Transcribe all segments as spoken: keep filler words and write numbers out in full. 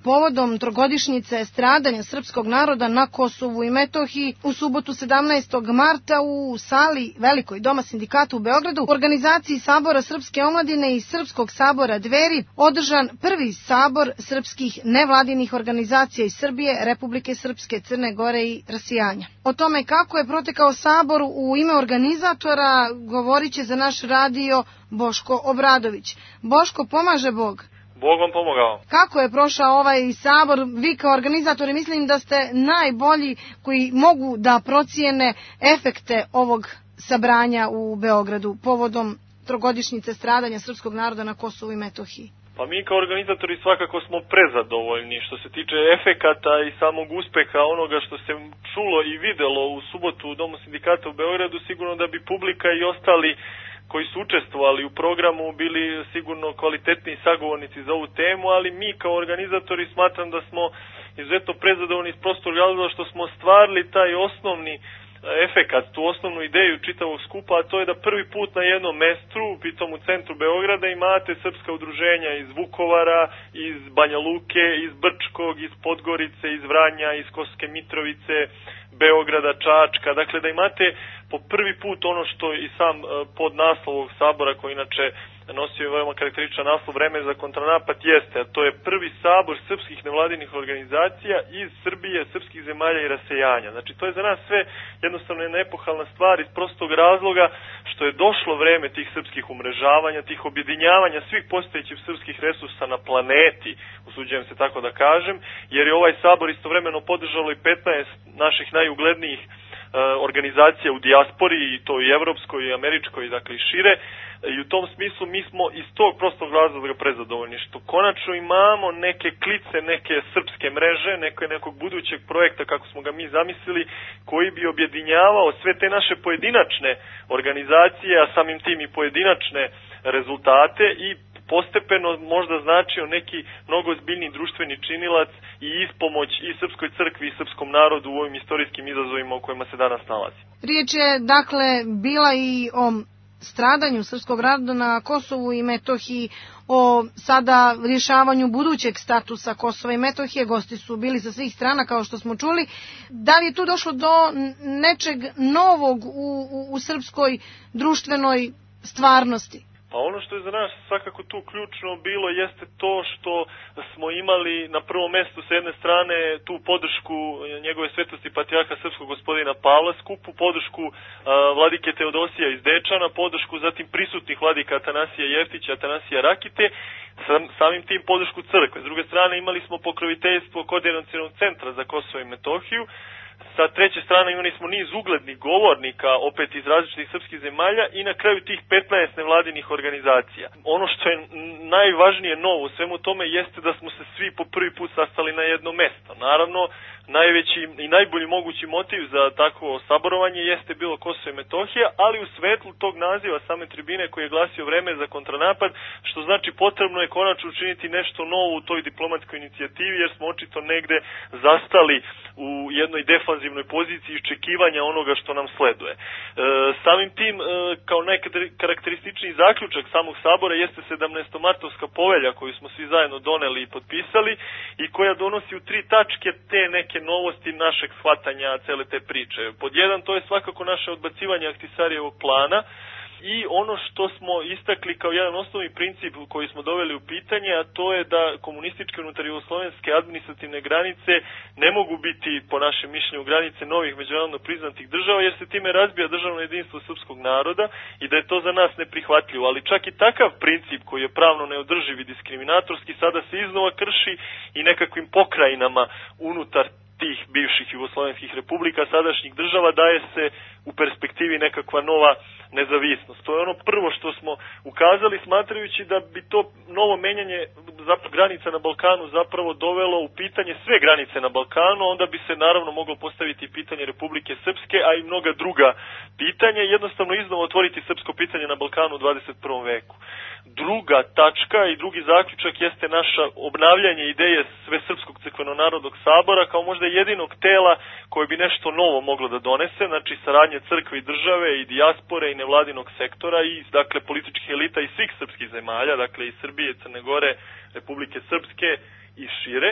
povodom trogodišnjice stradanja srpskog naroda na Kosovu i Metohiji u subotu sedamnaestog marta u sali Velikoj Doma sindikata u Beogradu u organizaciji Sabora Srpske omladine i Srpskog sabora Dveri održan prvi sabor srpskih nevladinih organizacija iz Srbije, Republike Srpske, Crne Gore i rasijanja. O tome kako je protekao sabor u ime organizatora govorit će za naš radio Boško Obradović. Boško, pomaže Bog. Bog vam pomogao. Kako je prošao ovaj sabor? Vi kao organizatori mislim da ste najbolji koji mogu da procijene efekte ovog sabranja u Beogradu povodom trogodišnjice stradanja srpskog naroda na Kosovu i Metohiji. Pa mi kao organizatori svakako smo prezadovoljni što se tiče efekata i samog uspeha onoga što se čulo i videlo u subotu u Domu sindikata u Beogradu. Sigurno da bi publika i ostali koji su učestvovali u programu bili sigurno kvalitetni sagovornici za ovu temu, ali mi kao organizatori smatram da smo izuzetno prezadovoljni iz prostog razloga što smo stvarili taj osnovni efekat, tu osnovnu ideju čitavog skupa, a to je da prvi put na jednom mestu, pitom u centru Beograda, imate srpska udruženja iz Vukovara, iz Banja Luke, iz Brčkog, iz Podgorice, iz Vranja, iz Kosovske Mitrovice, Beograda, Čačka, dakle da imate po prvi put ono što i sam podnaslov ovog sabora, koji inače nosio je veoma karakterističan naslov Vreme za kontranapad, jeste, a to je prvi sabor srpskih nevladinih organizacija iz Srbije, srpskih zemalja i rasejanja. Znači to je za nas sve jednostavno jedna epohalna stvar iz prostog razloga što je došlo vreme tih srpskih umrežavanja, tih objedinjavanja svih postojećih srpskih resursa na planeti, usuđujem se tako da kažem, jer je ovaj sabor istovremeno podržalo i petnaest naših najuglednijih organizacija u dijaspori, i to i evropskoj i američkoj, dakle i šire, i u tom smislu mi smo iz tog prostog razloga prezadovoljni, što konačno imamo neke klice, neke srpske mreže, neke, nekog budućeg projekta, kako smo ga mi zamislili, koji bi objedinjavao sve te naše pojedinačne organizacije, a samim tim i pojedinačne rezultate i postepeno možda značio neki mnogo ozbiljniji društveni činilac i ispomoć i Srpskoj crkvi i srpskom narodu u ovim istorijskim izazovima u kojima se danas nalazi. Riječ je dakle bila i o stradanju srpskog naroda na Kosovu i Metohiji, o sada rješavanju budućeg statusa Kosova i Metohije. Gosti su bili sa svih strana, kao što smo čuli. Da li je tu došlo do nečeg novog u, u, u srpskoj društvenoj stvarnosti? Pa ono što je za nas svakako tu ključno bilo jeste to što smo imali na prvom mjestu sa jedne strane tu podršku njegove svetosti patrijarha srpskog gospodina Pavla, skupu podršku uh, vladike Teodosija iz Dečana, podršku zatim prisutnih vladika Atanasija Jeftića, Atanasija Rakite, sam, samim tim podršku crkve. S druge strane imali smo pokroviteljstvo Koordinacionog centra za Kosovo i Metohiju. Sa treće strane imali smo niz uglednih govornika, opet iz različitih srpskih zemalja, i na kraju tih petnaest nevladinih organizacija. Ono što je najvažnije novo u svemu tome jeste da smo se svi po prvi put sastali na jedno mesto. Naravno, najveći i najbolji mogući motiv za takvo saborovanje jeste bilo Kosovo i Metohija, ali u svetlu tog naziva same tribine koji je glasio Vreme za kontranapad, što znači potrebno je konačno učiniti nešto novo u toj diplomatskoj inicijativi, jer smo očito negde zastali u jednoj defanzivnoj poziciji iščekivanja onoga što nam sleduje. E, samim tim, e, kao najkarakterističniji zaključak samog sabora jeste sedamnaestomartovska povelja koju smo svi zajedno doneli i potpisali i koja donosi u tri tačke te neke novosti našeg shvatanja cele te priče. Pod jedan, to je svakako naše odbacivanje Ahtisarijevog plana i ono što smo istakli kao jedan osnovni princip koji smo doveli u pitanje, a to je da komunističke unutar jugoslovenske administrativne granice ne mogu biti, po našem mišljenju, granice novih međunarodno priznatih država, jer se time razbija državno jedinstvo srpskog naroda i da je to za nas neprihvatljivo. Ali čak i takav princip koji je pravno neodrživ i diskriminatorski sada se iznova krši i nekakvim pokrajinama unutar tih bivših jugoslovenskih republika, sadašnjih država, daje se u perspektivi nekakva nova nezavisnost. To je ono prvo što smo ukazali, smatrajući da bi to novo menjanje granica na Balkanu zapravo dovelo u pitanje sve granice na Balkanu, onda bi se naravno moglo postaviti pitanje Republike Srpske, a i mnoga druga pitanja, jednostavno iznova otvoriti srpsko pitanje na Balkanu u dvadeset prvom veku. Druga tačka i drugi zaključak jeste naša obnavljanje ideje Svesrpskog crkveno-narodnog sabora kao možda jedinog tela koje bi nešto novo moglo da donese, znači saradnje crkve i države i dijaspore i nevladinog sektora i dakle političkih elita iz svih srpskih zemalja, dakle i Srbije, Crne Gore, Republike Srpske i šire.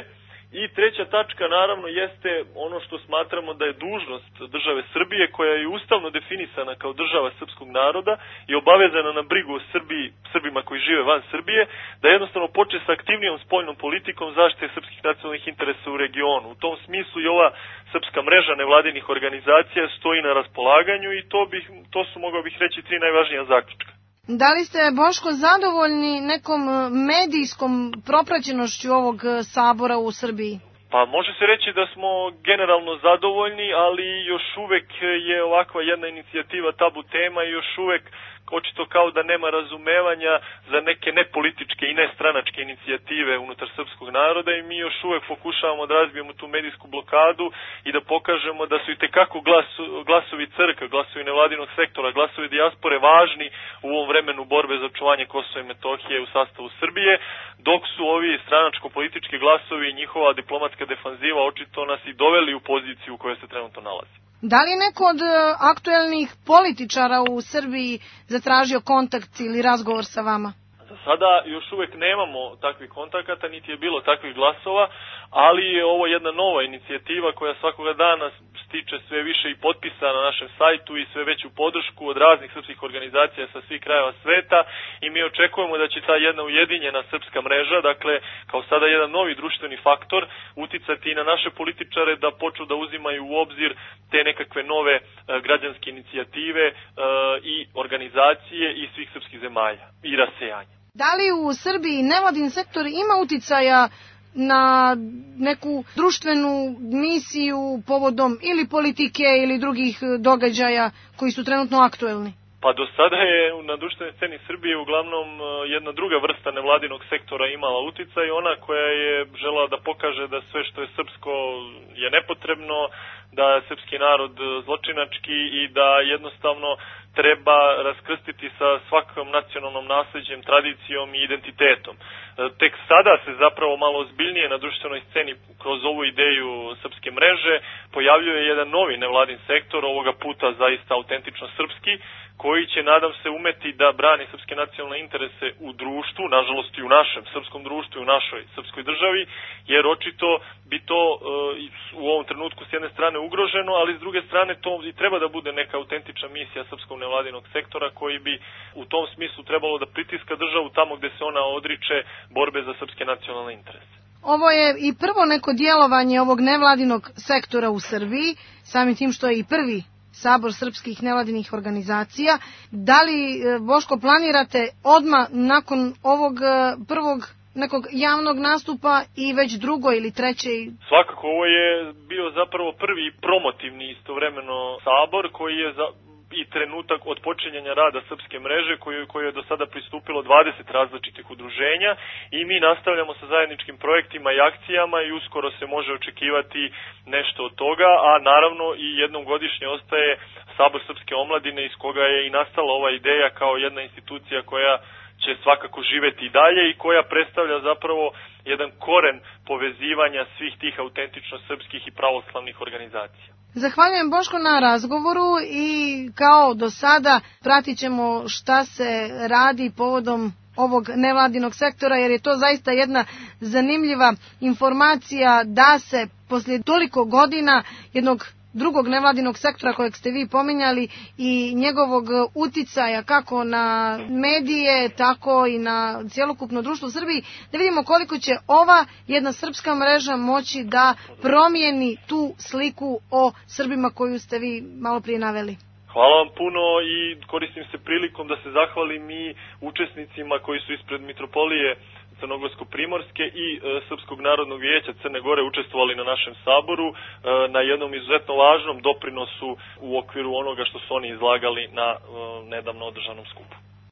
I treća tačka naravno jeste ono što smatramo da je dužnost države Srbije, koja je ustavno definisana kao država srpskog naroda i obavezana na brigu o Srbiji, Srbima koji žive van Srbije, da jednostavno počne sa aktivnijom spoljnom politikom zaštite srpskih nacionalnih interesa u regionu. U tom smislu i ova srpska mreža nevladinih organizacija stoji na raspolaganju i to, bih, to su, mogao bih reći, tri najvažnija zaključka. Da li ste, Boško, zadovoljni nekom medijskom propraćenošću ovog sabora u Srbiji? Pa može se reći da smo generalno zadovoljni, ali još uvek je ovakva jedna inicijativa tabu tema i još uvek očito kao da nema razumevanja za neke nepolitičke i nestranačke inicijative unutar srpskog naroda i mi još uvek pokušavamo da razbijemo tu medijsku blokadu i da pokažemo da su i tekako glasu, glasovi crkve, glasovi nevladinog sektora, glasovi dijaspore važni u ovom vremenu borbe za očuvanje Kosova i Metohije u sastavu Srbije, dok su ovi stranačko-politički glasovi i njihova diplomatska defanziva očito nas i doveli u poziciju u kojoj se trenutno nalazi. Da li neko od aktuelnih političara u Srbiji zatražio kontakt ili razgovor sa vama? Za sada još uvek nemamo takvih kontakata, niti je bilo takvih glasova, ali je ovo jedna nova inicijativa koja svakoga dana stiče sve više i potpisa na našem sajtu i sve veću podršku od raznih srpskih organizacija sa svih krajeva sveta i mi očekujemo da će ta jedna ujedinjena srpska mreža, dakle kao sada jedan novi društveni faktor, uticati i na naše političare da počnu da uzimaju u obzir te nekakve nove e, građanske inicijative e, i organizacije i svih srpskih zemalja i rasejanja. Da li u Srbiji nevladin sektor ima uticaja na neku društvenu misiju povodom ili politike ili drugih događaja koji su trenutno aktuelni? Pa do sada je na društvenoj sceni Srbije uglavnom jedna druga vrsta nevladinog sektora imala uticaj, ona koja je želela da pokaže da sve što je srpsko je nepotrebno, da je srpski narod zločinački i da jednostavno treba raskrstiti sa svakom nacionalnom nasleđem, tradicijom i identitetom. Tek sada se zapravo malo ozbiljnije na društvenoj sceni kroz ovu ideju srpske mreže pojavljuje jedan novi nevladin sektor, ovoga puta zaista autentično srpski, koji će, nadam se, umeti da brani srpske nacionalne interese u društvu, nažalost i u našem srpskom društvu i u našoj srpskoj državi, jer očito bi to e, u ovom trenutku s jedne strane ugroženo, ali s druge strane to i treba da bude neka autentična misija srpskog nevladinog sektora koji bi u tom smislu trebalo da pritiska državu tamo gde se ona odriče borbe za srpske nacionalne interese. Ovo je i prvo neko djelovanje ovog nevladinog sektora u Srbiji, samim tim što je i prvi sabor srpskih nevladinih organizacija. Da li, Boško, planirate odmah nakon ovog prvog nekog javnog nastupa i već drugo ili treće? Svakako, ovo je bio zapravo prvi promotivni istovremeno sabor koji je za i trenutak od počinjanja rada srpske mreže koju, koju je do sada pristupilo dvadeset različitih udruženja i mi nastavljamo sa zajedničkim projektima i akcijama i uskoro se može očekivati nešto od toga, a naravno i jednom godišnje ostaje Sabor srpske omladine iz koga je i nastala ova ideja kao jedna institucija koja će svakako živeti i dalje i koja predstavlja zapravo jedan koren povezivanja svih tih autentično srpskih i pravoslavnih organizacija. Zahvaljujem, Boško, na razgovoru i kao do sada pratit ćemo šta se radi povodom ovog nevladinog sektora, jer je to zaista jedna zanimljiva informacija da se poslije toliko godina jednog drugog nevladinog sektora kojeg ste vi pominjali i njegovog uticaja kako na medije, tako i na cjelokupno društvo u Srbiji, da vidimo koliko će ova jedna srpska mreža moći da promijeni tu sliku o Srbima koju ste vi malo prije naveli. Hvala vam puno i koristim se prilikom da se zahvalim i učesnicima koji su ispred Mitropolije Crnogorsko-Primorske i e, Srpskog narodnog vijeća Crne Gore učestvovali na našem saboru e, na jednom izuzetno važnom doprinosu u okviru onoga što su oni izlagali na e, nedavno održanom skupu.